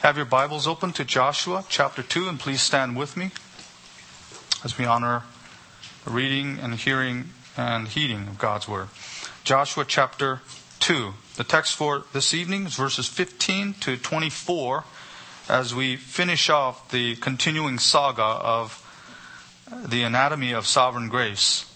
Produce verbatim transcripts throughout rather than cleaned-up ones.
Have your Bibles open to Joshua chapter two, and please stand with me as we honor the reading and hearing and heeding of God's Word. Joshua chapter two. The text for this evening is verses fifteen to twenty-four as we finish off the continuing saga of the anatomy of sovereign grace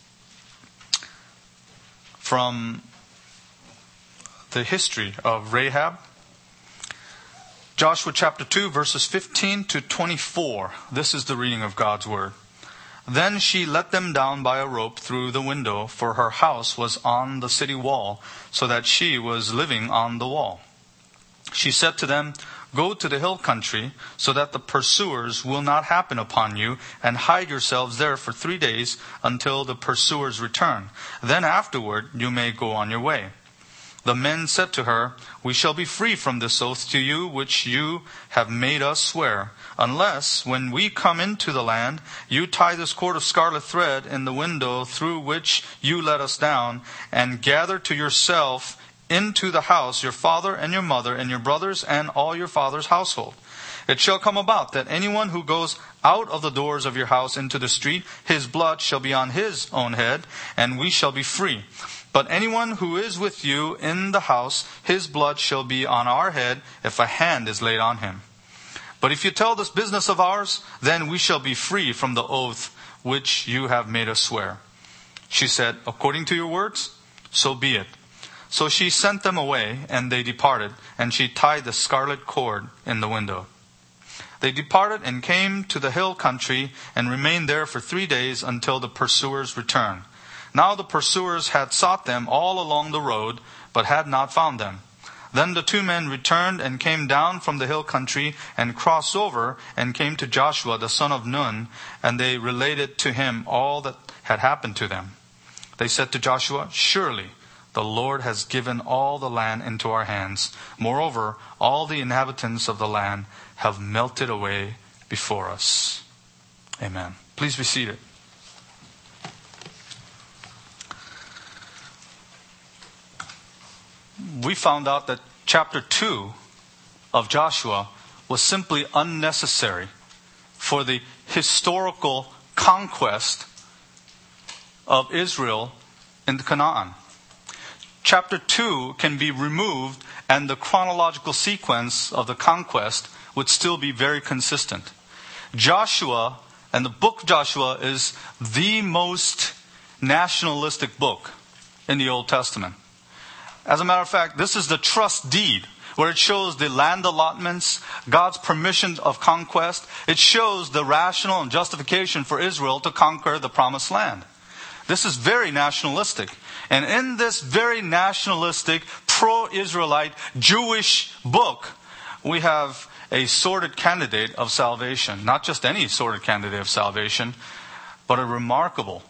from the history of Rahab. Joshua chapter two, verses fifteen to twenty-four. This is the reading of God's Word. Then she let them down by a rope through the window, for her house was on the city wall, so that she was living on the wall. She said to them, "Go to the hill country, so that the pursuers will not happen upon you, and hide yourselves there for three days until the pursuers return. Then afterward you may go on your way." The men said to her, "We shall be free from this oath to you which you have made us swear, unless, when we come into the land, you tie this cord of scarlet thread in the window through which you let us down, and gather to yourself into the house your father and your mother and your brothers and all your father's household. It shall come about that anyone who goes out of the doors of your house into the street, his blood shall be on his own head, and we shall be free. But anyone who is with you in the house, his blood shall be on our head if a hand is laid on him. But if you tell this business of ours, then we shall be free from the oath which you have made us swear." She said, "According to your words, so be it." So she sent them away, and they departed, and she tied the scarlet cord in the window. They departed and came to the hill country, and remained there for three days until the pursuers returned. Now the pursuers had sought them all along the road, but had not found them. Then the two men returned and came down from the hill country, and crossed over, and came to Joshua the son of Nun, and they related to him all that had happened to them. They said to Joshua, "Surely the Lord has given all the land into our hands. Moreover, all the inhabitants of the land have melted away before us." Amen. Please be seated. We found out that chapter two of Joshua was simply unnecessary for the historical conquest of Israel in Canaan. Chapter two can be removed, and the chronological sequence of the conquest would still be very consistent. Joshua and the book of Joshua is the most nationalistic book in the Old Testament. As a matter of fact, this is the trust deed, where it shows the land allotments, God's permission of conquest. It shows the rationale and justification for Israel to conquer the promised land. This is very nationalistic. And in this very nationalistic, pro-Israelite, Jewish book, we have a sordid candidate of salvation. Not just any sordid candidate of salvation, but a remarkable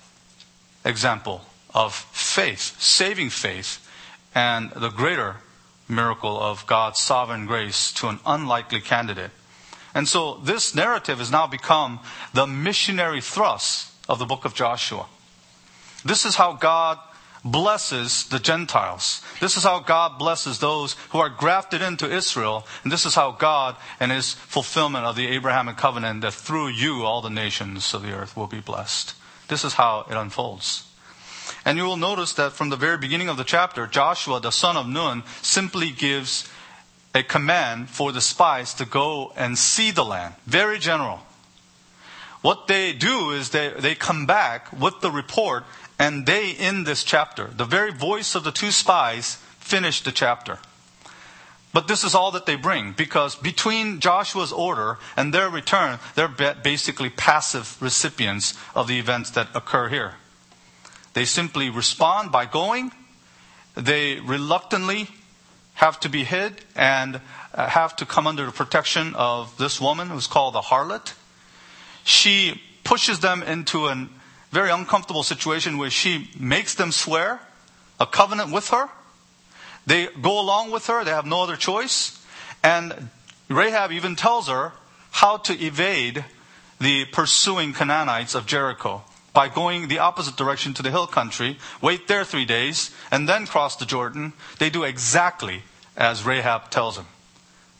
example of faith, saving faith, and the greater miracle of God's sovereign grace to an unlikely candidate. And so this narrative has now become the missionary thrust of the book of Joshua. This is how God blesses the Gentiles. This is how God blesses those who are grafted into Israel. And this is how God, and His fulfillment of the Abrahamic covenant, that through you all the nations of the earth will be blessed. This is how it unfolds. And you will notice that from the very beginning of the chapter, Joshua, the son of Nun, simply gives a command for the spies to go and see the land. Very general. What they do is they, they come back with the report, and they end this chapter. The very voice of the two spies finish the chapter. But this is all that they bring, because between Joshua's order and their return, they're basically passive recipients of the events that occur here. They simply respond by going. They reluctantly have to be hid and have to come under the protection of this woman who's called the harlot. She pushes them into a very uncomfortable situation where she makes them swear a covenant with her. They go along with her. They have no other choice. And Rahab even tells her how to evade the pursuing Canaanites of Jericho by going the opposite direction to the hill country, wait there three days, and then cross the Jordan. They do exactly as Rahab tells them.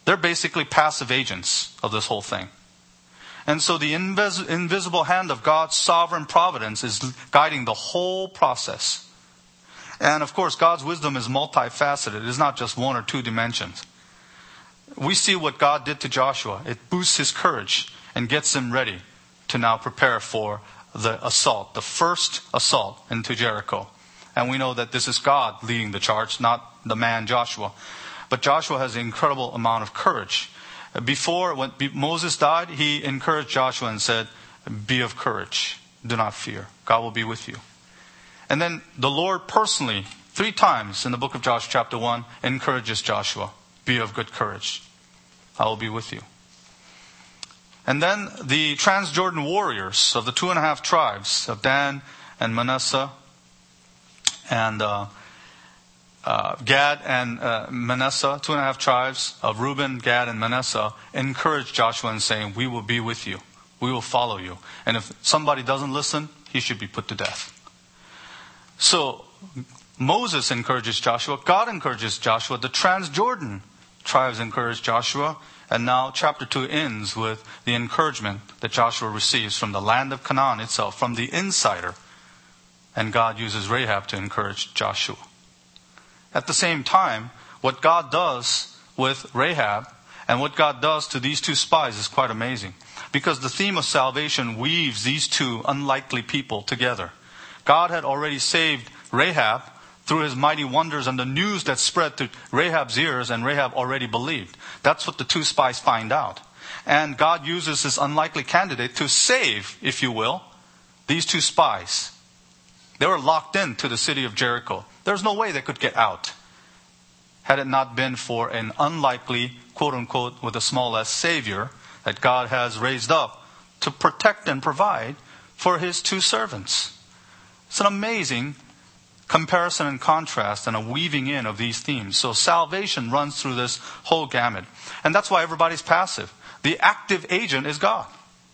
They're basically passive agents of this whole thing. And so the invis- invisible hand of God's sovereign providence is guiding the whole process. And of course, God's wisdom is multifaceted. It is not just one or two dimensions. We see what God did to Joshua. It boosts his courage and gets him ready to now prepare for the assault, the first assault into Jericho. And we know that this is God leading the charge, not the man Joshua. But Joshua has an incredible amount of courage. Before, when Moses died, he encouraged Joshua and said, "Be of courage. Do not fear. God will be with you." And then the Lord personally, three times in the book of Joshua chapter one, encourages Joshua, "Be of good courage. I will be with you." And then the Transjordan warriors of the two and a half tribes of Dan and Manasseh and uh, uh, Gad and uh, Manasseh, two and a half tribes of Reuben, Gad, and Manasseh, encouraged Joshua in saying, "We will be with you. We will follow you. And if somebody doesn't listen, he should be put to death." So Moses encourages Joshua. God encourages Joshua. The Transjordan tribes encourage Joshua. And now chapter two ends with the encouragement that Joshua receives from the land of Canaan itself, from the insider. And God uses Rahab to encourage Joshua. At the same time, what God does with Rahab and what God does to these two spies is quite amazing. Because the theme of salvation weaves these two unlikely people together. God had already saved Rahab through his mighty wonders and the news that spread to Rahab's ears, and Rahab already believed. That's what the two spies find out. And God uses this unlikely candidate to save, if you will, these two spies. They were locked into the city of Jericho. There's no way they could get out had it not been for an unlikely, quote-unquote, with a small s, Savior that God has raised up to protect and provide for his two servants. It's an amazing comparison and contrast and a weaving in of these themes. So salvation runs through this whole gamut. And that's why everybody's passive. The active agent is God.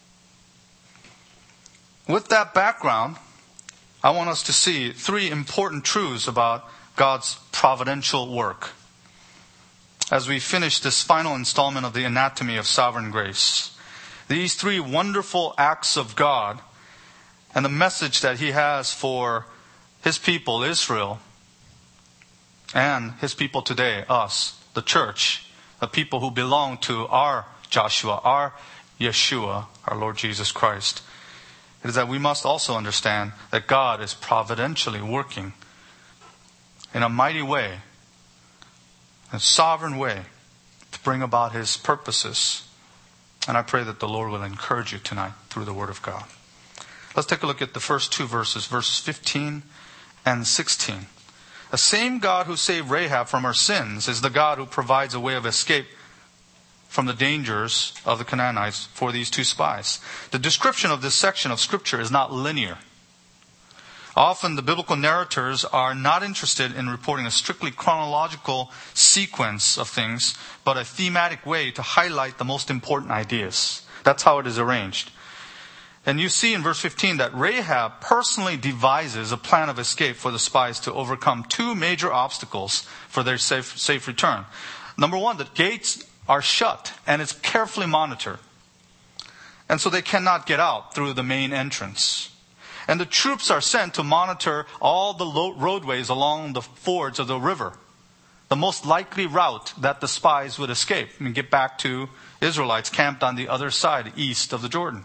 With that background, I want us to see three important truths about God's providential work as we finish this final installment of the Anatomy of Sovereign Grace. These three wonderful acts of God and the message that he has for his people, Israel, and his people today, us, the church, the people who belong to our Joshua, our Yeshua, our Lord Jesus Christ. It is that we must also understand that God is providentially working in a mighty way, in a sovereign way, to bring about his purposes. And I pray that the Lord will encourage you tonight through the Word of God. Let's take a look at the first two verses, verses fifteen and sixteen. The same God who saved Rahab from her sins is the God who provides a way of escape from the dangers of the Canaanites for these two spies. The description of this section of Scripture is not linear. Often the biblical narrators are not interested in reporting a strictly chronological sequence of things, but a thematic way to highlight the most important ideas. That's how it is arranged. And you see in verse fifteen that Rahab personally devises a plan of escape for the spies to overcome two major obstacles for their safe, safe return. Number one, the gates are shut and it's carefully monitored. And so they cannot get out through the main entrance. And the troops are sent to monitor all the roadways along the fords of the river, the most likely route that the spies would escape and get back to Israelites camped on the other side, east of the Jordan.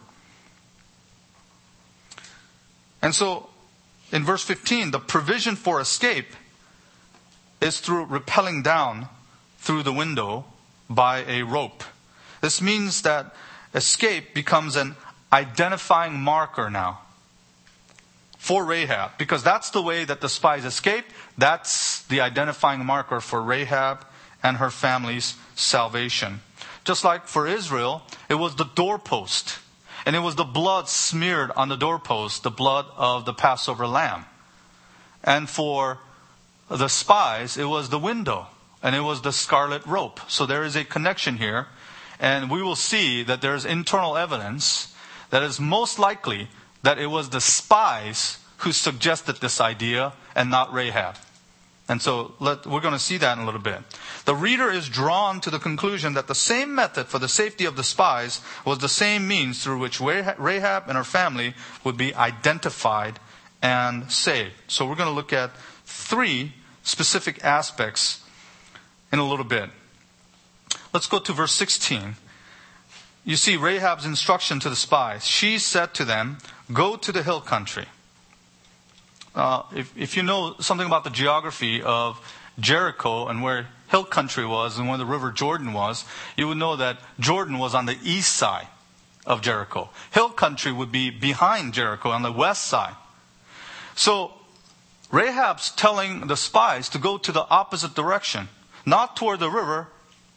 And so, in verse fifteen, the provision for escape is through rappelling down through the window by a rope. This means that escape becomes an identifying marker now for Rahab, because that's the way that the spies escaped. That's the identifying marker for Rahab and her family's salvation. Just like for Israel, it was the doorpost. And it was the blood smeared on the doorpost, the blood of the Passover lamb. And for the spies, it was the window. And it was the scarlet rope. So there is a connection here. And we will see that there is internal evidence that is most likely that it was the spies who suggested this idea and not Rahab. And so let, we're going to see that in a little bit. The reader is drawn to the conclusion that the same method for the safety of the spies was the same means through which Rahab and her family would be identified and saved. So we're going to look at three specific aspects in a little bit. Let's go to verse sixteen. You see Rahab's instruction to the spies. She said to them, "Go to the hill country." Uh, if, if you know something about the geography of Jericho and where hill country was and where the river Jordan was, you would know that Jordan was on the east side of Jericho. Hill country would be behind Jericho on the west side. So Rahab's telling the spies to go to the opposite direction, not toward the river,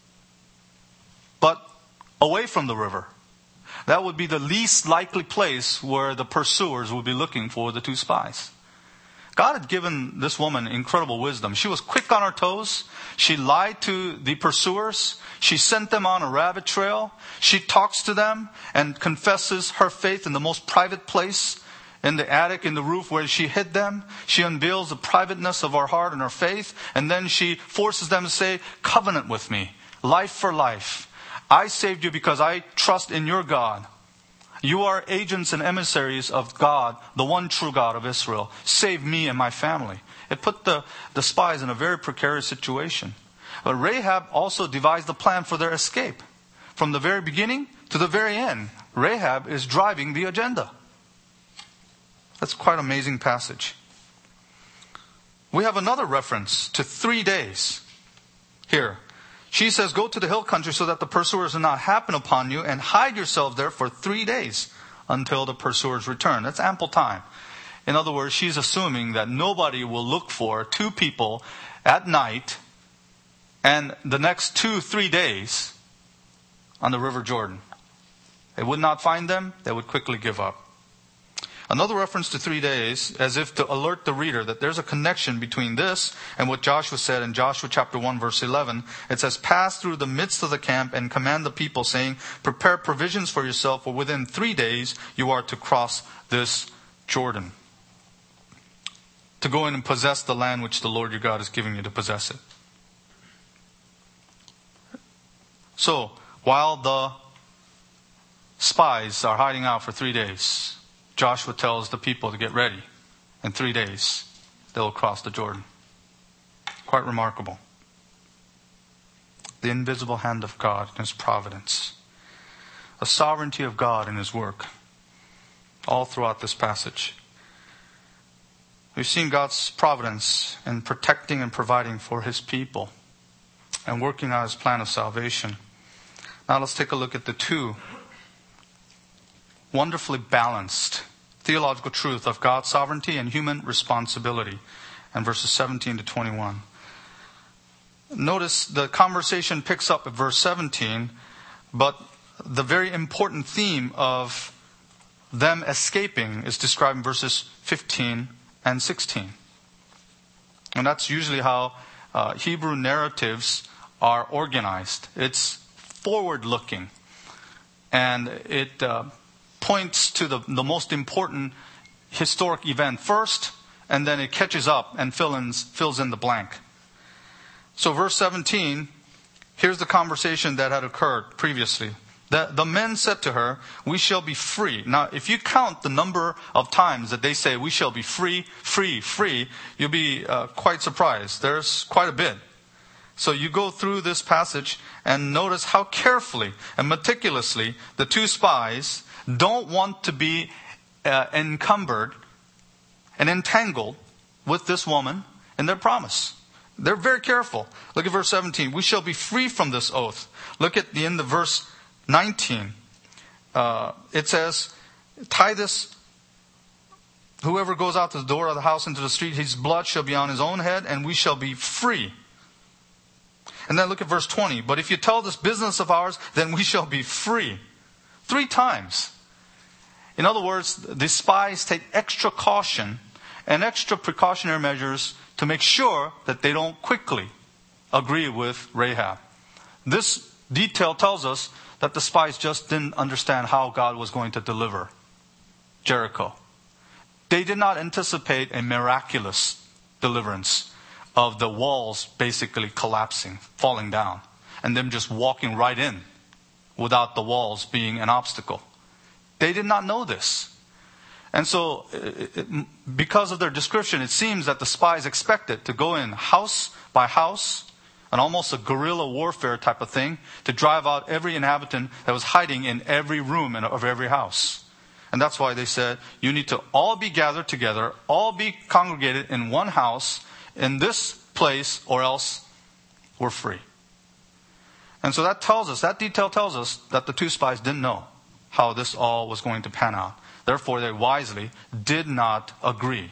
but away from the river. That would be the least likely place where the pursuers would be looking for the two spies. God had given this woman incredible wisdom. She was quick on her toes. She lied to the pursuers. She sent them on a rabbit trail. She talks to them and confesses her faith in the most private place, in the attic, in the roof where she hid them. She unveils the privateness of her heart and her faith. And then she forces them to say, "Covenant with me, life for life. I saved you because I trust in your God. You are agents and emissaries of God, the one true God of Israel. Save me and my family." It put the, the spies in a very precarious situation. But Rahab also devised a plan for their escape. From the very beginning to the very end, Rahab is driving the agenda. That's quite an amazing passage. We have another reference to three days here. She says, "Go to the hill country so that the pursuers do not happen upon you, and hide yourself there for three days until the pursuers return." That's ample time. In other words, she's assuming that nobody will look for two people at night and the next two, three days on the River Jordan. They would not find them. They would quickly give up. Another reference to three days, as if to alert the reader that there's a connection between this and what Joshua said in Joshua chapter one, verse eleven. It says, "Pass through the midst of the camp and command the people, saying, prepare provisions for yourself, for within three days you are to cross this Jordan, to go in and possess the land which the Lord your God is giving you to possess it." So, while the spies are hiding out for three days, Joshua tells the people to get ready. In three days, they will cross the Jordan. Quite remarkable. The invisible hand of God and His providence. The sovereignty of God in His work. All throughout this passage. We've seen God's providence in protecting and providing for His people. And working out His plan of salvation. Now let's take a look at the two wonderfully balanced theological truth of God's sovereignty and human responsibility, and verses seventeen to twenty-one. Notice the conversation picks up at verse seventeen, but the very important theme of them escaping is described in verses fifteen and sixteen. And that's usually how uh, Hebrew narratives are organized. It's forward-looking, and it uh, points to the, the most important historic event first, and then it catches up and fill in, fills in the blank. So verse seventeen, here's the conversation that had occurred previously. The, the men said to her, "We shall be free." Now, if you count the number of times that they say, "We shall be free, free, free," you'll be uh, quite surprised. There's quite a bit. So you go through this passage and notice how carefully and meticulously the two spies don't want to be uh, encumbered and entangled with this woman in their promise. They're very careful. Look at verse seventeen. "We shall be free from this oath." Look at the end of verse nineteen. Uh, it says, "Tie this, whoever goes out to the door of the house into the street, his blood shall be on his own head, and we shall be free." And then look at verse twenty. "But if you tell this business of ours, then we shall be free." Three times. In other words, the spies take extra caution and extra precautionary measures to make sure that they don't quickly agree with Rahab. This detail tells us that the spies just didn't understand how God was going to deliver Jericho. They did not anticipate a miraculous deliverance of the walls basically collapsing, falling down, and them just walking right in without the walls being an obstacle. They did not know this. And so, it, it, because of their description, it seems that the spies expected to go in house by house, and almost a guerrilla warfare type of thing, to drive out every inhabitant that was hiding in every room of every house. And that's why they said, you need to all be gathered together, all be congregated in one house, in this place, or else we're free. And so that tells us, that detail tells us that the two spies didn't know how this all was going to pan out. Therefore, they wisely did not agree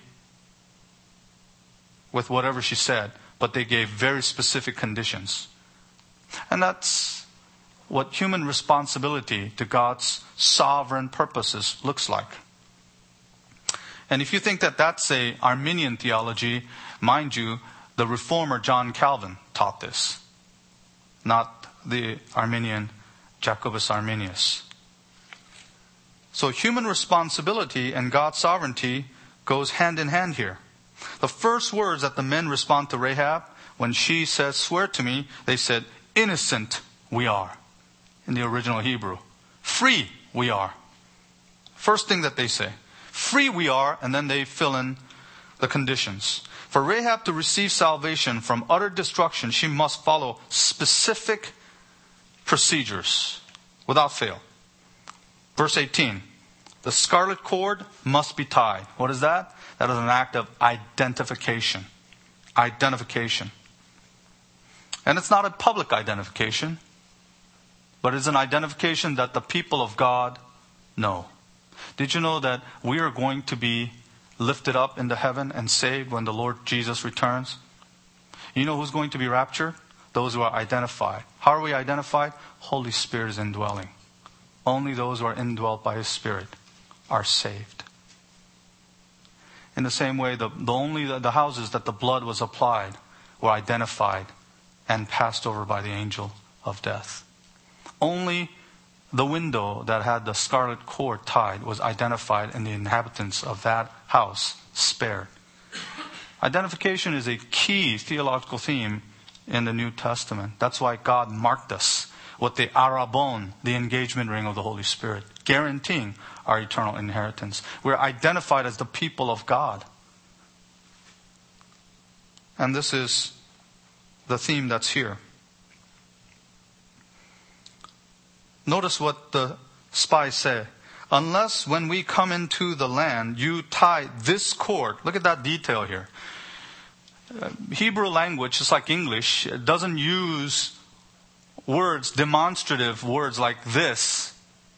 with whatever she said, but they gave very specific conditions. And that's what human responsibility to God's sovereign purposes looks like. And if you think that that's a Arminian theology, mind you, the reformer John Calvin taught this, not the Arminian Jacobus Arminius. So human responsibility and God's sovereignty goes hand in hand here. The first words that the men respond to Rahab, when she says, swear to me, they said, innocent we are, in the original Hebrew. Free we are. First thing that they say. Free we are, and then they fill in the conditions. For Rahab to receive salvation from utter destruction, she must follow specific procedures without fail. Verse eighteen, the scarlet cord must be tied. What is that? That is an act of identification. Identification. And it's not a public identification, but it's an identification that the people of God know. Did you know that we are going to be lifted up into heaven and saved when the Lord Jesus returns? You know who's going to be raptured? Those who are identified. How are we identified? Holy Spirit is indwelling. Only those who are indwelt by His Spirit are saved. In the same way, the, the only the, the houses that the blood was applied were identified and passed over by the angel of death. Only the window that had the scarlet cord tied was identified, and the inhabitants of that house spared. Identification is a key theological theme in the New Testament. That's why God marked us with the arabon, the engagement ring of the Holy Spirit, guaranteeing our eternal inheritance. We're identified as the people of God. And this is the theme that's here. Notice what the spies say. Unless when we come into the land, you tie this cord. Look at that detail here. Uh, Hebrew language, just like English, it doesn't use words, demonstrative words like this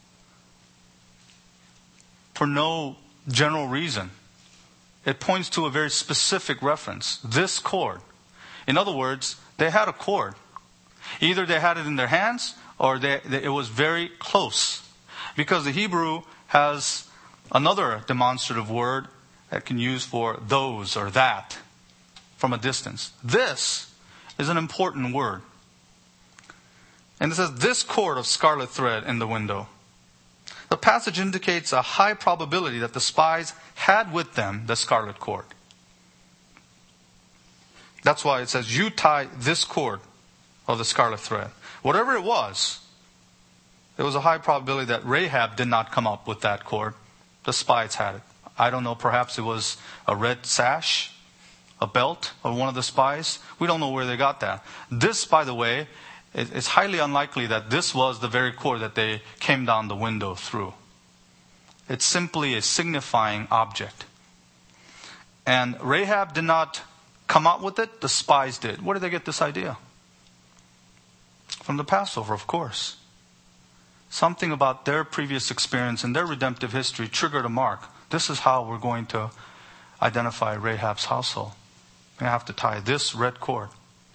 for no general reason. It points to a very specific reference. This cord. In other words, they had a cord. Either they had it in their hands or they, they, it was very close. Because the Hebrew has another demonstrative word that can use for those or that from a distance. This is an important word. And it says, this cord of scarlet thread in the window. The passage indicates a high probability that the spies had with them the scarlet cord. That's why it says, you tie this cord of the scarlet thread. Whatever it was, there was a high probability that Rahab did not come up with that cord. The spies had it. I don't know, perhaps it was a red sash, a belt of one of the spies. We don't know where they got that. This, by the way, it's highly unlikely that this was the very cord that they came down the window through. It's simply a signifying object. And Rahab did not come up with it, the spies did. Where did they get this idea? From the Passover, of course. Something about their previous experience and their redemptive history triggered a mark. This is how we're going to identify Rahab's household. We have to tie this red cord.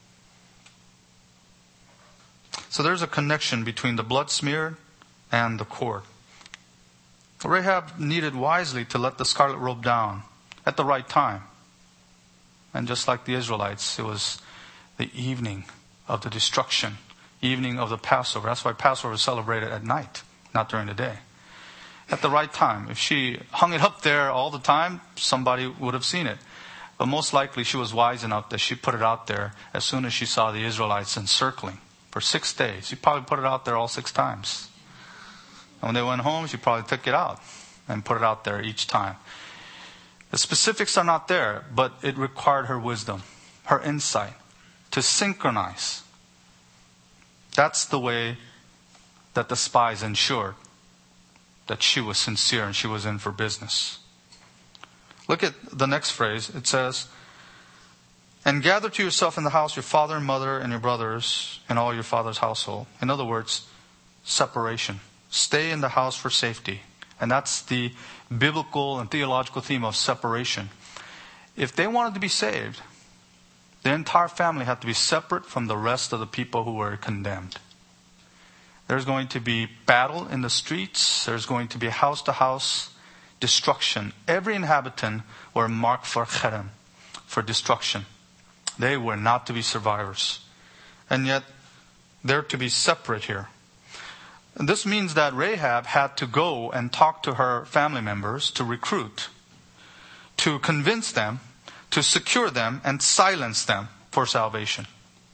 So there's a connection between the blood smeared and the cord. Rahab needed wisely to let the scarlet robe down at the right time. And just like the Israelites, it was the evening of the destruction, evening of the Passover. That's why Passover is celebrated at night, not during the day. At the right time. If she hung it up there all the time, somebody would have seen it. But most likely she was wise enough that she put it out there as soon as she saw the Israelites encircling for six days. She probably put it out there all six times. And when they went home, she probably took it out and put it out there each time. The specifics are not there, but it required her wisdom, her insight, to synchronize. That's the way that the spies ensured that she was sincere and she was in for business. Look at the next phrase. It says, and gather to yourself in the house your father and mother and your brothers and all your father's household. In other words, separation. Stay in the house for safety. And that's the biblical and theological theme of separation. If they wanted to be saved, the entire family had to be separate from the rest of the people who were condemned. There's going to be battle in the streets. There's going to be house-to-house destruction. Every inhabitant were marked for cherem, for destruction. They were not to be survivors. And yet, they're to be separate here. And this means that Rahab had to go and talk to her family members to recruit, to convince them, to secure them, and silence them for salvation.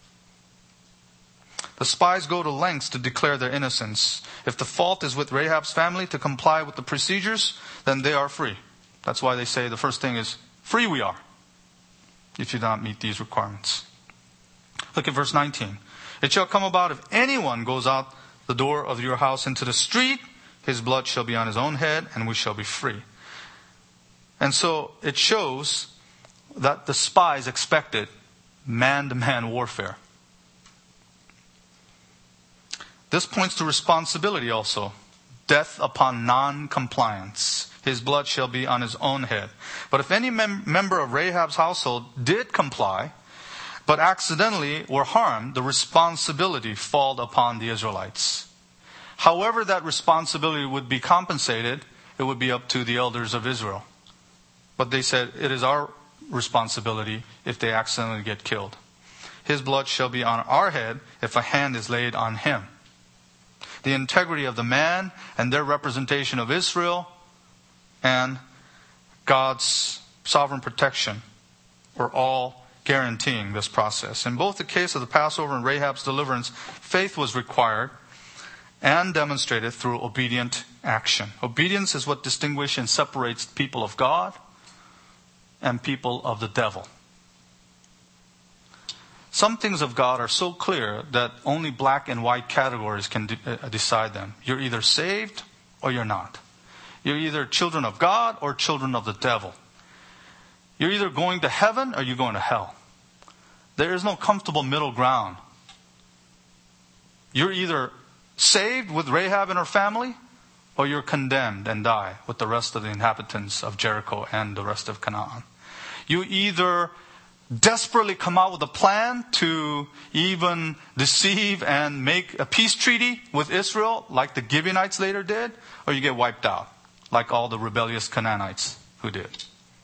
The spies go to lengths to declare their innocence. If the fault is with Rahab's family to comply with the procedures, then they are free. That's why they say the first thing is, free we are, if you do not meet these requirements. Look at verse nineteen. It shall come about if anyone goes out the door of your house into the street, his blood shall be on his own head, and we shall be free. And so it shows that the spies expected man-to-man warfare. This points to responsibility also. Death upon non-compliance. His blood shall be on his own head. But if any mem- member of Rahab's household did comply, but accidentally were harmed, the responsibility fell upon the Israelites. However that responsibility would be compensated, it would be up to the elders of Israel. But they said, it is our responsibility if they accidentally get killed. His blood shall be on our head if a hand is laid on him. The integrity of the man and their representation of Israel and God's sovereign protection were all guaranteeing this process. In both the case of the Passover and Rahab's deliverance, faith was required and demonstrated through obedient action. Obedience is what distinguishes and separates people of God and people of the devil. Some things of God are so clear that only black and white categories can de- uh, decide them. You're either saved or you're not. You're either children of God or children of the devil. You're either going to heaven or you're going to hell. There is no comfortable middle ground. You're either saved with Rahab and her family, or you're condemned and die with the rest of the inhabitants of Jericho and the rest of Canaan. You either desperately come out with a plan to even deceive and make a peace treaty with Israel, like the Gibeonites later did, or you get wiped out, like all the rebellious Canaanites who did.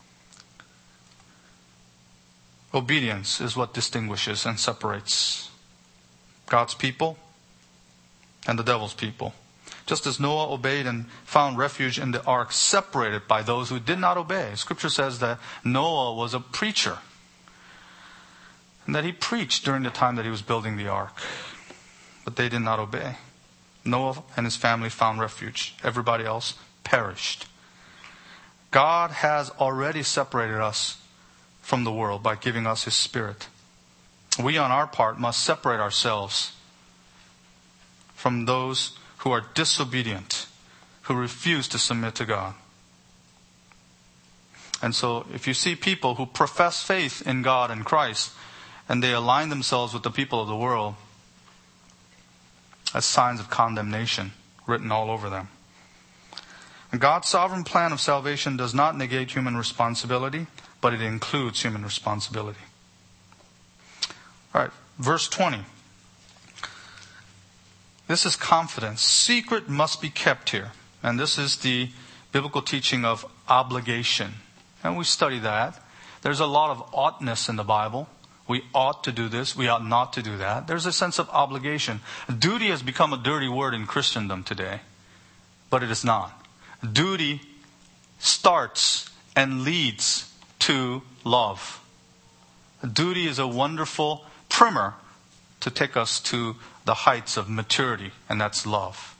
Obedience is what distinguishes and separates God's people and the devil's people. Just as Noah obeyed and found refuge in the ark, separated by those who did not obey. Scripture says that Noah was a preacher, and that he preached during the time that he was building the ark. But they did not obey. Noah and his family found refuge. Everybody else perished. God has already separated us from the world by giving us His Spirit. We on our part must separate ourselves from those who are disobedient, who refuse to submit to God. And so if you see people who profess faith in God and Christ, and they align themselves with the people of the world, as signs of condemnation written all over them. And God's sovereign plan of salvation does not negate human responsibility, but it includes human responsibility. All right, verse twenty. This is confidence. Secret must be kept here. And this is the biblical teaching of obligation. And we study that. There's a lot of oughtness in the Bible. We ought to do this. We ought not to do that. There's a sense of obligation. Duty has become a dirty word in Christendom today. But it is not. Duty starts and leads to love. Duty is a wonderful primer to take us to the heights of maturity, and that's love.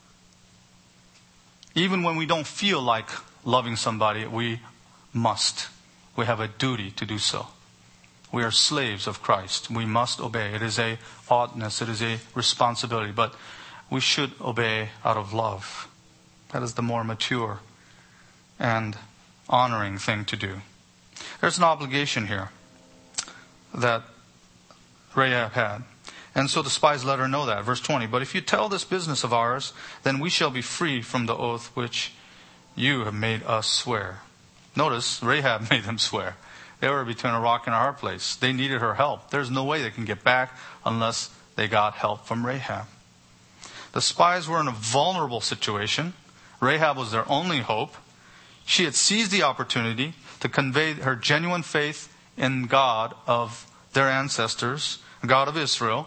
Even when we don't feel like loving somebody, we must. We have a duty to do so. We are slaves of Christ. We must obey. It is a oughtness. It is a responsibility. But we should obey out of love. That is the more mature and honoring thing to do. There's an obligation here that Rahab had. And so the spies let her know that. Verse twenty, but if you tell this business of ours, then we shall be free from the oath which you have made us swear. Notice, Rahab made them swear. They were between a rock and a hard place. They needed her help. There's no way they can get back unless they got help from Rahab. The spies were in a vulnerable situation. Rahab was their only hope. She had seized the opportunity to convey her genuine faith in God of their ancestors, God of Israel,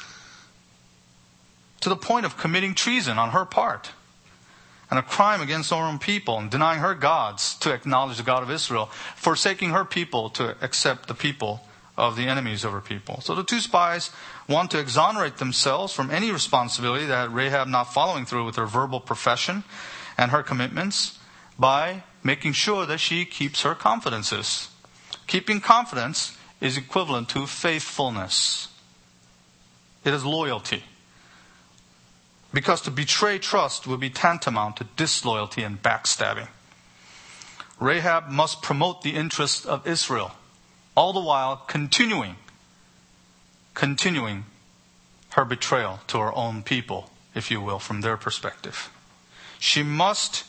to the point of committing treason on her part and a crime against her own people and denying her gods to acknowledge the God of Israel, forsaking her people to accept the people of the enemies of her people. So the two spies want to exonerate themselves from any responsibility that Rahab not following through with her verbal profession and her commitments by making sure that she keeps her confidences. Keeping confidence is equivalent to faithfulness. It is loyalty. Because to betray trust would be tantamount to disloyalty and backstabbing. Rahab must promote the interests of Israel, all the while continuing, continuing her betrayal to her own people, if you will, from their perspective. She must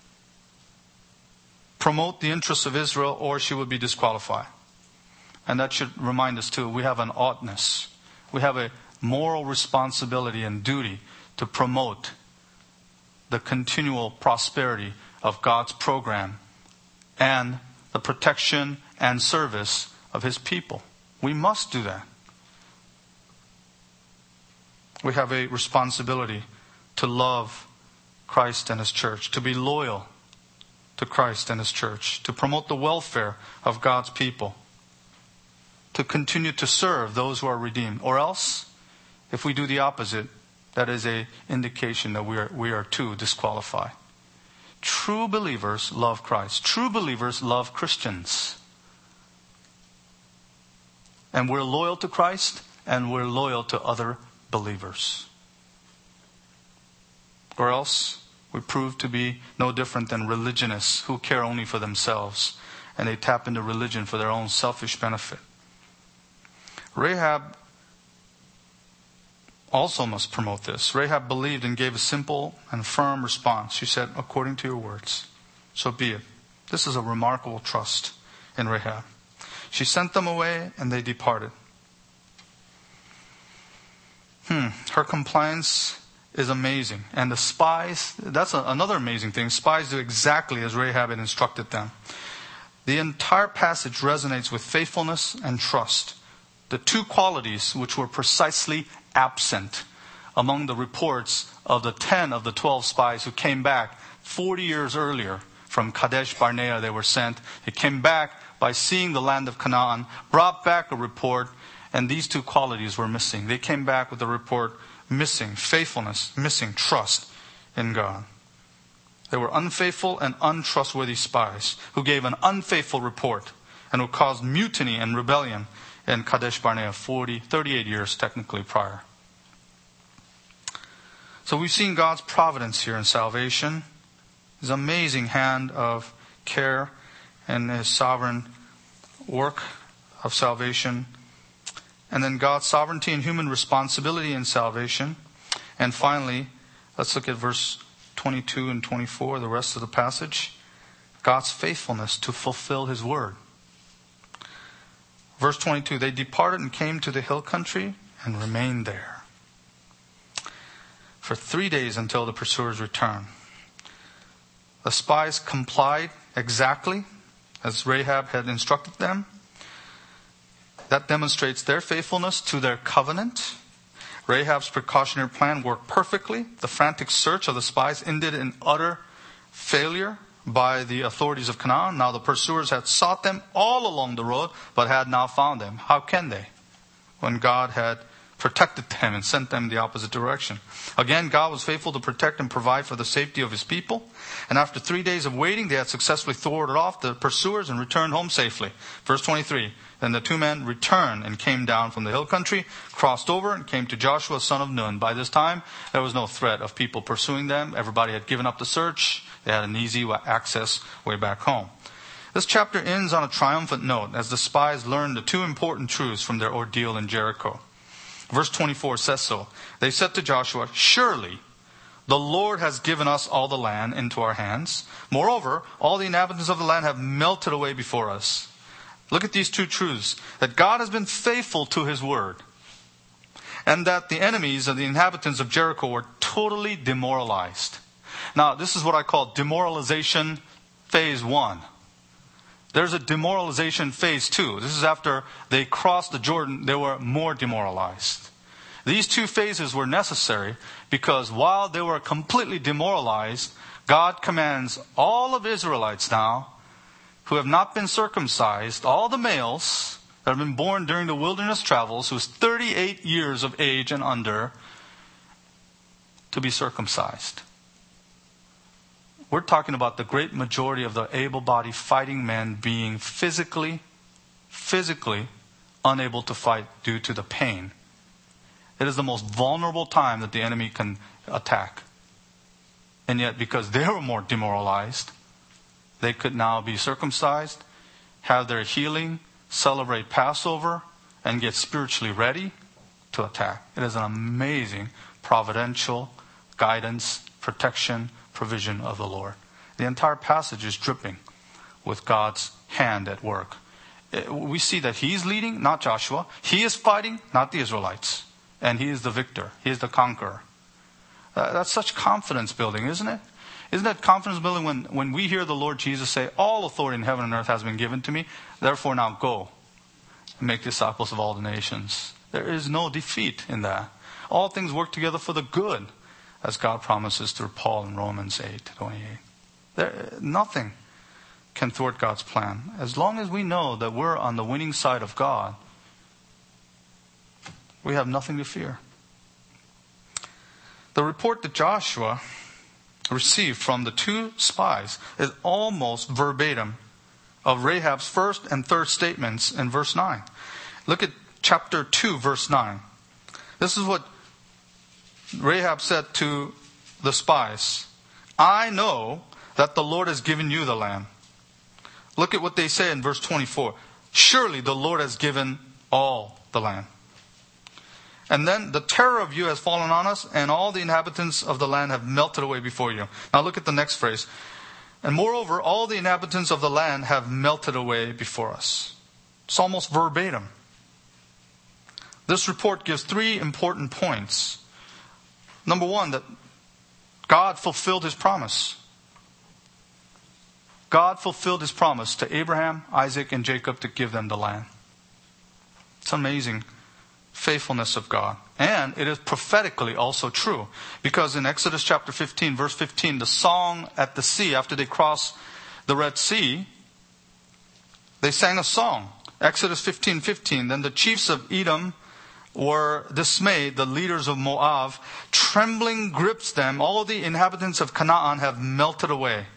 promote the interests of Israel or she would be disqualified. And that should remind us too, we have an oughtness. We have a moral responsibility and duty to promote the continual prosperity of God's program and the protection and service of His people. We must do that. We have a responsibility to love Christ and His church, to be loyal to Christ and His church, to promote the welfare of God's people, to continue to serve those who are redeemed. Or else, if we do the opposite, that is an indication that we are, we are too disqualified. True believers love Christ. True believers love Christians. And we're loyal to Christ and we're loyal to other believers. Or else we prove to be no different than religionists who care only for themselves and they tap into religion for their own selfish benefit. Rahab also must promote this. Rahab believed and gave a simple and firm response. She said, according to your words, so be it. This is a remarkable trust in Rahab. She sent them away and they departed. Hmm. Her compliance is amazing. And the spies, that's a, another amazing thing. Spies do exactly as Rahab had instructed them. The entire passage resonates with faithfulness and trust. The two qualities which were precisely absent among the reports of the ten of the twelve spies who came back forty years earlier from Kadesh Barnea. They were sent. They came back by seeing the land of Canaan, brought back a report, and these two qualities were missing. They came back with a report missing faithfulness, missing trust in God. They were unfaithful and untrustworthy spies who gave an unfaithful report and who caused mutiny and rebellion in Kadesh Barnea forty, thirty-eight years technically prior. So we've seen God's providence here in salvation. His amazing hand of care and His sovereign work of salvation. And then God's sovereignty and human responsibility in salvation. And finally, let's look at verse twenty-two and twenty-four, the rest of the passage. God's faithfulness to fulfill His word. Verse twenty-two, they departed and came to the hill country and remained there for three days until the pursuers returned. The spies complied exactly as Rahab had instructed them. That demonstrates their faithfulness to their covenant. Rahab's precautionary plan worked perfectly. The frantic search of the spies ended in utter failure by the authorities of Canaan. Now the pursuers had sought them all along the road, but had not found them. How can they, when God had protected them and sent them in the opposite direction? Again, God was faithful to protect and provide for the safety of his people. And after three days of waiting, they had successfully thwarted off the pursuers and returned home safely. Verse twenty-three, then the two men returned and came down from the hill country, crossed over and came to Joshua son of Nun. By this time, there was no threat of people pursuing them. Everybody had given up the search. They had an easy access way back home. This chapter ends on a triumphant note as the spies learned the two important truths from their ordeal in Jericho. Verse twenty-four says so. They said to Joshua, surely the Lord has given us all the land into our hands. Moreover, all the inhabitants of the land have melted away before us. Look at these two truths. That God has been faithful to his word. And that the enemies of the inhabitants of Jericho were totally demoralized. Now, this is what I call demoralization phase one. There's a demoralization phase two. This is after they crossed the Jordan, they were more demoralized. These two phases were necessary because while they were completely demoralized, God commands all of Israelites now who have not been circumcised, all the males that have been born during the wilderness travels, who's thirty-eight years of age and under, to be circumcised. We're talking about the great majority of the able-bodied fighting men being physically, physically unable to fight due to the pain. It is the most vulnerable time that the enemy can attack. And yet, because they were more demoralized, they could now be circumcised, have their healing, celebrate Passover, and get spiritually ready to attack. It is an amazing providential guidance, protection, provision of the Lord. The entire passage is dripping with God's hand at work. We see that he's leading, not Joshua. He is fighting, not the Israelites. And he is the victor. He is the conqueror. Uh, that's such confidence building, isn't it? Isn't that confidence building when, when we hear the Lord Jesus say, all authority in heaven and earth has been given to me, therefore now go and make disciples of all the nations. There is no defeat in that. All things work together for the good, as God promises through Paul in Romans eight twenty-eight. There, nothing can thwart God's plan. As long as we know that we're on the winning side of God, we have nothing to fear. The report that Joshua received from the two spies is almost verbatim of Rahab's first and third statements in verse nine. Look at chapter two, verse nine. This is what Rahab said to the spies. I know that the Lord has given you the land. Look at what they say in verse twenty-four. Surely the Lord has given all the land. And then the terror of you has fallen on us, and all the inhabitants of the land have melted away before you. Now look at the next phrase. And moreover, all the inhabitants of the land have melted away before us. It's almost verbatim. This report gives three important points. Number one, that God fulfilled his promise. God fulfilled his promise to Abraham, Isaac, and Jacob to give them the land. It's amazing faithfulness of God. And it is prophetically also true. Because in Exodus chapter fifteen, verse fifteen, the song at the sea, after they crossed the Red Sea, they sang a song. Exodus fifteen fifteen, then the chiefs of Edom were dismayed, the leaders of Moab, trembling grips them, all the inhabitants of Canaan have melted away.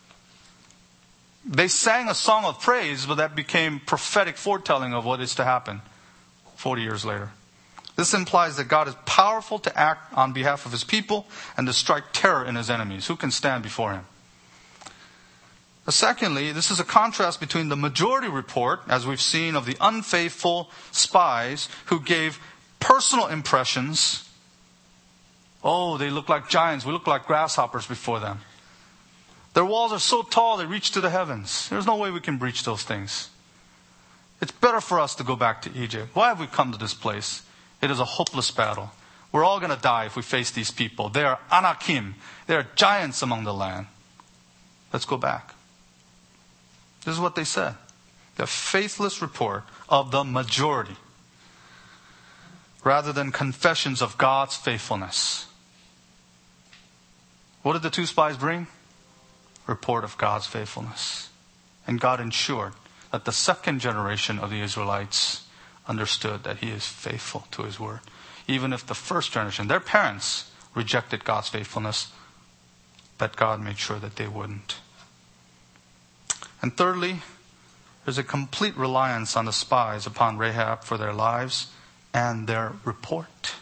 They sang a song of praise, but that became prophetic foretelling of what is to happen forty years later. This implies that God is powerful to act on behalf of his people and to strike terror in his enemies. Who can stand before him? Secondly, this is a contrast between the majority report, as we've seen, of the unfaithful spies who gave personal impressions. Oh, they look like giants. We look like grasshoppers before them. Their walls are so tall they reach to the heavens. There's no way we can breach those things. It's better for us to go back to Egypt. Why have we come to this place? It is a hopeless battle. We're all going to die if we face these people. They are Anakim. They are giants among the land. Let's go back. This is what they said. The faithless report of the majority, rather than confessions of God's faithfulness. What did the two spies bring? report of God's faithfulness. And God ensured that the second generation of the Israelites understood that He is faithful to His word. Even if the first generation, their parents, rejected God's faithfulness, but God made sure that they wouldn't. And thirdly, there's a complete reliance on the spies upon Rahab for their lives and their report.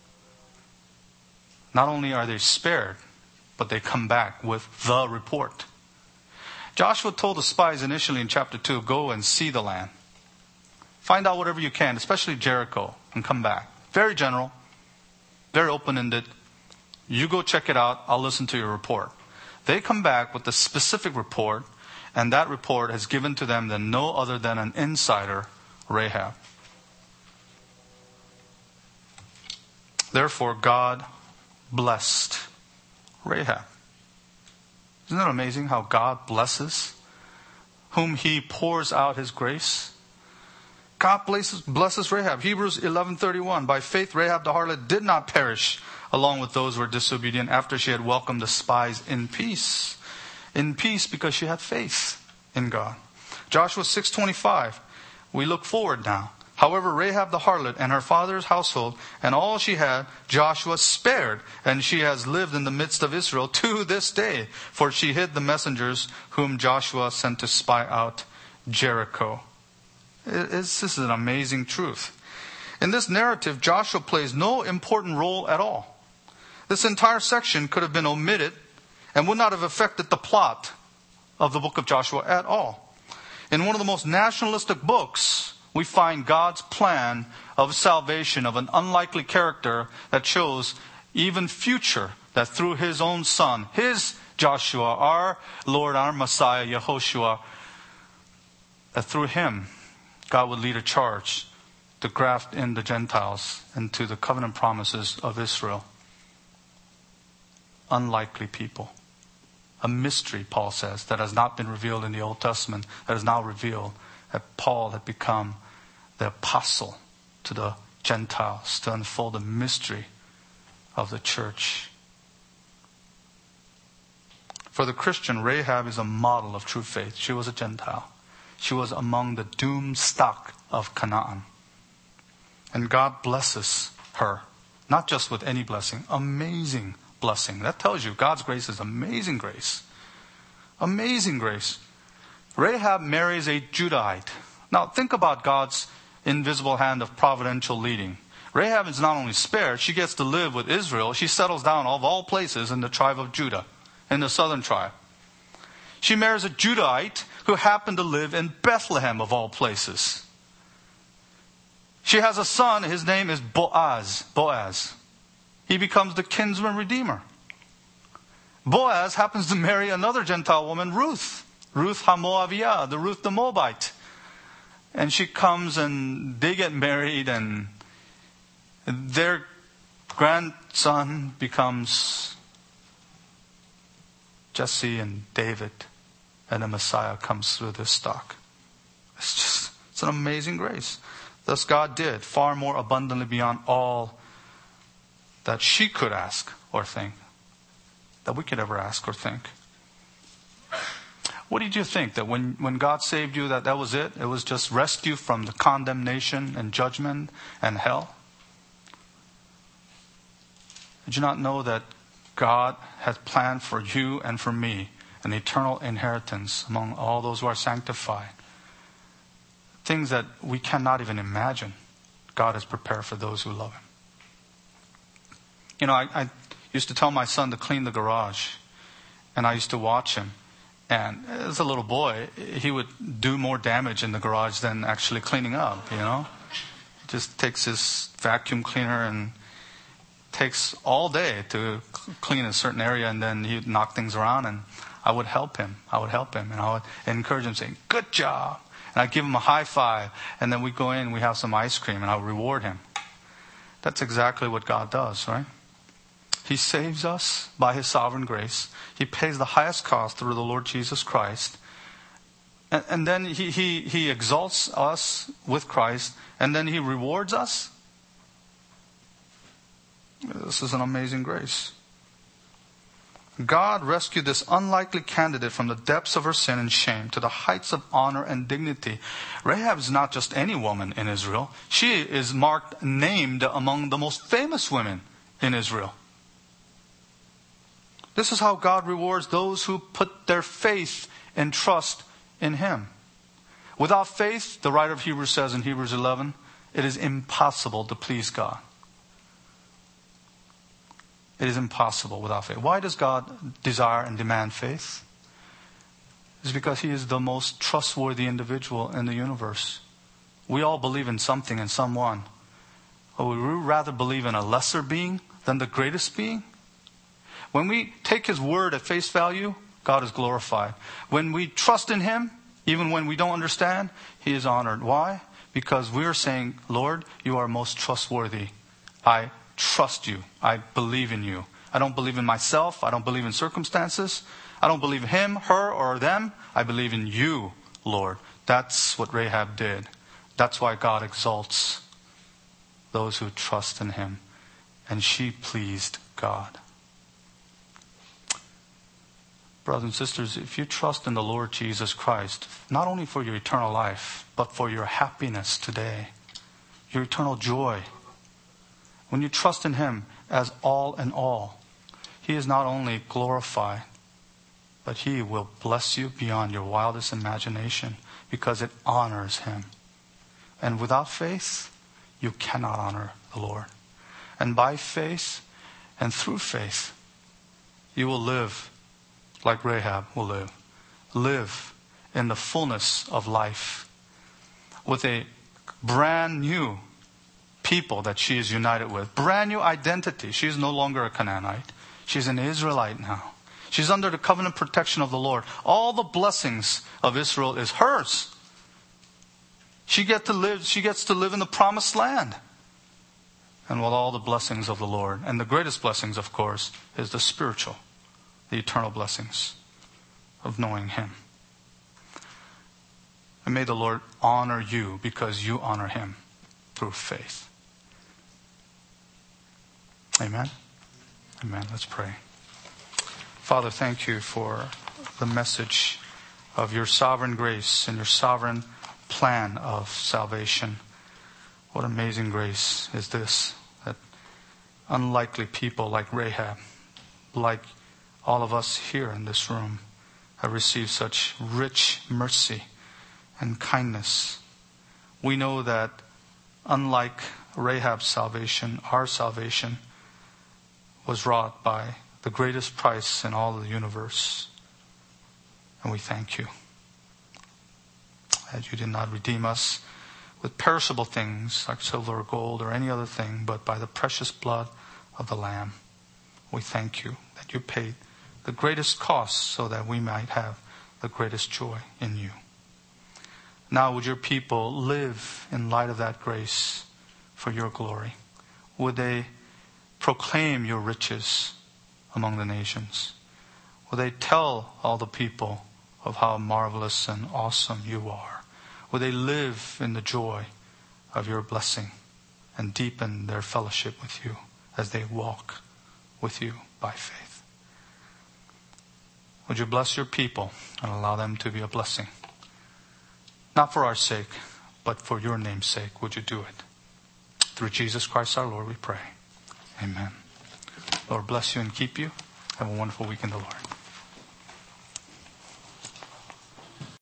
Not only are they spared, but they come back with the report. Joshua told the spies initially in chapter two, go and see the land. Find out whatever you can, especially Jericho, and come back. Very general, very open-ended. You go check it out, I'll listen to your report. They come back with the specific report, and that report has given to them than no other than an insider, Rahab. Therefore, God blessed Rahab. Isn't it amazing how God blesses whom He pours out His grace? God blesses, blesses Rahab. Hebrews eleven thirty-one. By faith, Rahab the harlot did not perish along with those who were disobedient after she had welcomed the spies in peace. In peace because she had faith in God. Joshua six twenty-five. We look forward now. However, Rahab the harlot and her father's household and all she had, Joshua spared, and she has lived in the midst of Israel to this day, for she hid the messengers whom Joshua sent to spy out Jericho. It's, this is an amazing truth. In this narrative, Joshua plays no important role at all. This entire section could have been omitted and would not have affected the plot of the book of Joshua at all. In one of the most nationalistic books, we find God's plan of salvation of an unlikely character that shows even future, that through His own Son, His Joshua, our Lord, our Messiah, Yehoshua, that through Him, God would lead a charge to graft in the Gentiles into the covenant promises of Israel. Unlikely people. A mystery, Paul says, that has not been revealed in the Old Testament, that is now revealed, that Paul had become the apostle to the Gentiles to unfold the mystery of the church. For the Christian, Rahab is a model of true faith. She was a Gentile. She was among the doomed stock of Canaan. And God blesses her, not just with any blessing, amazing blessing. That tells you God's grace is amazing grace. Amazing grace. Rahab marries a Judahite. Now think about God's invisible hand of providential leading. Rahab is not only spared, she gets to live with Israel. She settles down of all places in the tribe of Judah, in the southern tribe. She marries a Judahite who happened to live in Bethlehem of all places. She has a son, his name is Boaz. Boaz. He becomes the kinsman redeemer. Boaz happens to marry another Gentile woman, Ruth. Ruth HaMoaviyah, the Ruth the Moabite. And she comes and they get married and their grandson becomes Jesse and David. And the Messiah comes through this stock. It's just, it's an amazing grace. Thus God did far more abundantly beyond all that she could ask or think, that we could ever ask or think. What did you think? That when, when God saved you, that that was it? It was just rescue from the condemnation and judgment and hell? Did you not know that God has planned for you and for me an eternal inheritance among all those who are sanctified? Things that we cannot even imagine God has prepared for those who love Him. You know, I, I used to tell my son to clean the garage. And I used to watch him. And as a little boy, he would do more damage in the garage than actually cleaning up, you know. Just takes his vacuum cleaner and takes all day to clean a certain area, and then he'd knock things around, and I would help him. I would help him, and I would encourage him, saying, "Good job." And I'd give him a high five, and then we'd go in and we'd have some ice cream, and I would reward him. That's exactly what God does, right? He saves us by His sovereign grace. He pays the highest cost through the Lord Jesus Christ. And, and then he, he, he exalts us with Christ. And then He rewards us. This is an amazing grace. God rescued this unlikely candidate from the depths of her sin and shame to the heights of honor and dignity. Rahab is not just any woman in Israel. She is marked, named among the most famous women in Israel. This is how God rewards those who put their faith and trust in Him. Without faith, the writer of Hebrews says in Hebrews eleven, it is impossible to please God. It is impossible without faith. Why does God desire and demand faith? It's because He is the most trustworthy individual in the universe. We all believe in something and someone. But would we rather believe in a lesser being than the greatest being? When we take His word at face value, God is glorified. When we trust in Him, even when we don't understand, He is honored. Why? Because we are saying, Lord, you are most trustworthy. I trust you. I believe in you. I don't believe in myself. I don't believe in circumstances. I don't believe in him, her, or them. I believe in you, Lord. That's what Rahab did. That's why God exalts those who trust in Him. And she pleased God. Brothers and sisters, if you trust in the Lord Jesus Christ, not only for your eternal life, but for your happiness today, your eternal joy, when you trust in Him as all in all, He is not only glorified, but He will bless you beyond your wildest imagination because it honors Him. And without faith, you cannot honor the Lord. And by faith and through faith, you will live like Rahab will live. Live in the fullness of life with a brand new people that she is united with. Brand new identity. She is no longer a Canaanite. She's an Israelite now. She's under the covenant protection of the Lord. All the blessings of Israel is hers. She get to live, she gets to live in the promised land. And with all the blessings of the Lord. And the greatest blessings, of course, is the spiritual, the eternal blessings of knowing Him. And may the Lord honor you because you honor Him through faith. Amen? Amen. Let's pray. Father, thank you for the message of your sovereign grace and your sovereign plan of salvation. What amazing grace is this, that unlikely people like Rahab, like all of us here in this room, have received such rich mercy and kindness. We know that unlike Rahab's salvation, our salvation was wrought by the greatest price in all of the universe. And we thank you that you did not redeem us with perishable things like silver or gold or any other thing, but by the precious blood of the Lamb. We thank you that you paid the greatest cost so that we might have the greatest joy in you. Now would your people live in light of that grace for your glory? Would they proclaim your riches among the nations? Will they tell all the people of how marvelous and awesome you are? Will they live in the joy of your blessing and deepen their fellowship with you as they walk with you by faith? Would you bless your people and allow them to be a blessing? Not for our sake, but for your name's sake, would you do it? Through Jesus Christ our Lord we pray. Amen. Lord bless you and keep you. Have a wonderful week in the Lord.